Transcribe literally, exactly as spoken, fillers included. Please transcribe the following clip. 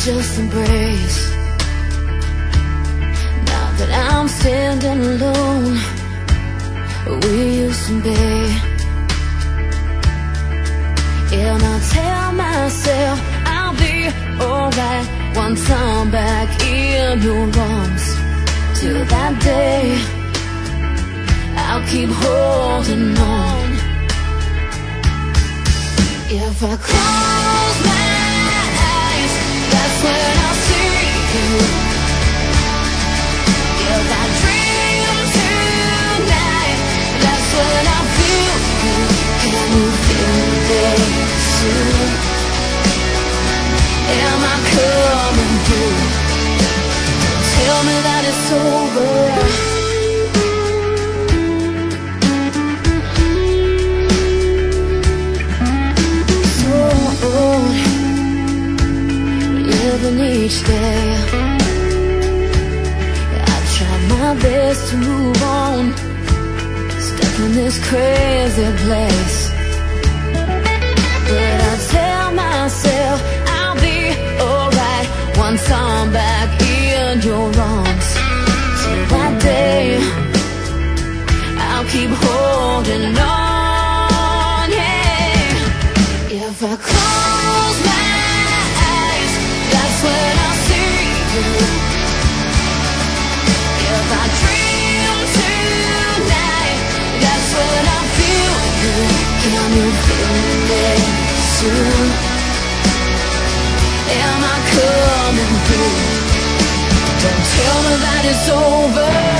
just embrace. Now that I'm standing alone, we used to be. And I tell myself I'll be alright once I'm back in your arms. Till that day, I'll keep holding on. If I close my eyes, that's when I'll see you. If I dream tonight, that's when I'll feel you. Can you feel me soon? Am I coming through? Tell me that it's over. Living each day, I try my best to move on, stuck in this crazy place. But I tell myself I'll be alright once I'm back in your arms. Till that day, I'll keep holding on, yeah. If I close my eyes, that's when I'll see you. If I dream tonight, that's when I'll feel you. Can you feel me soon? Am I coming through? Don't tell me that it's over.